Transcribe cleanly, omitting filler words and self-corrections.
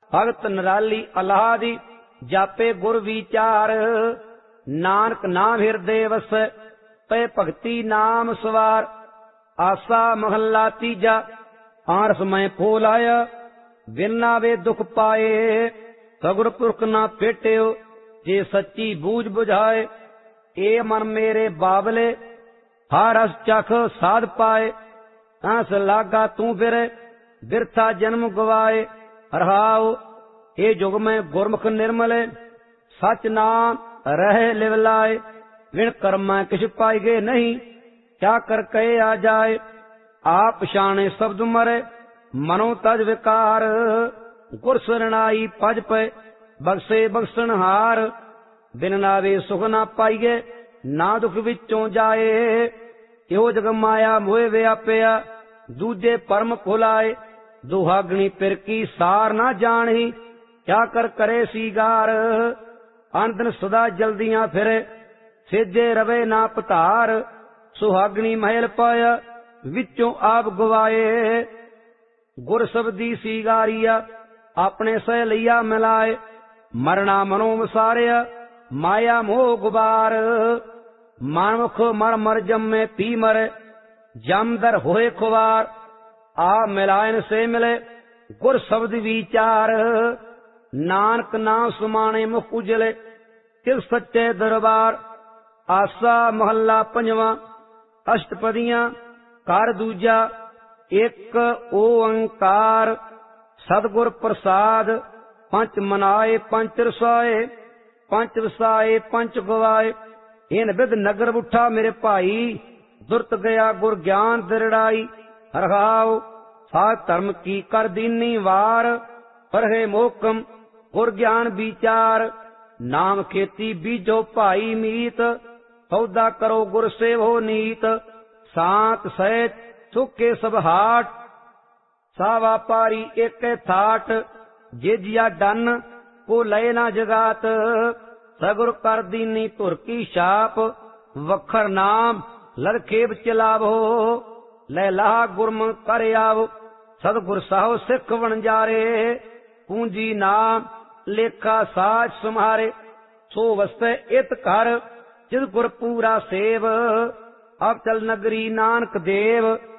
भगत निराली अलादी जापे गुर विचार। नानक नाम हृदय वस पे भगति नाम सवार। आसा महला तीजा आरस में फूल आया बिना वे दुख पाए। सगुर पुरख ना पेटियो जे सच्ची बूझ बुझाए। ए मन मेरे बाबले हर रस चख साध पाए। हंस लागा तू फिर बिरथा जन्म गवाए। रहाओ हे जुग में गुरमुख निर्मल सच नाम रहे लिवलाए। विण कर्म किछ पाई गए नहीं क्या कर कहे आ जाए। आप शाने शब्द मरे मनो तज विकार। गुर शरणाई पज पे बख्शे बख्शन हार। बिन नावे सुख ना पाईए ना दुख विचों जाए। यो जग माया मोह व्यापिया दूजे परम भुलाए। दुहागणी पिर की सार ना जानी क्या कर करे सीगार। अंदन सदा जल्दियां फिरे सेजे रवे ना पतार। सुहागणी महल पाया विचों आप गवाए। गुर शब्दी सीगारिया अपने सह लिया मिलाए। मरना मनो विसारिया माया मोह गुबार। मानमुख मर मर जम्मे पी मरे जमदर होए खुवार। आ मिलायन से मिले गुर शब्द विचार। नानक नाम सुमाने मुख उजले तिल सच्चे दरबार। आसा महला पंजवा अष्टपदियां कार दूजा एक ओंकार। सतगुर प्रसाद पंच मनाए पंच रसाए। पंच वसाए पंच गवाए। इन विद नगर उठा मेरे भाई दुरत गया गुर ज्ञान दृढ़ाई। रहाओ साध धर्म की कर दीनी वार। परहे मोकम गुर ज्ञान विचार। नाम खेती बीजो भाई मीत सौदा करो गुर सेवो नीत। सांत सहज सुखे सब हाट सा व्यापारी एक थाट। जिजिया डन को लय ना जगात। सगुर कर दीनी धुर की छाप। वखर नाम लड़खेब चलावो लै लाह गुरम कर आवो। सतगुर साहो सिख बन जारे पूंजी नाम लेखा साज सुमारे। सो वस्ते इत कर जिद गुर पूरा सेव। अब चल नगरी नानक देव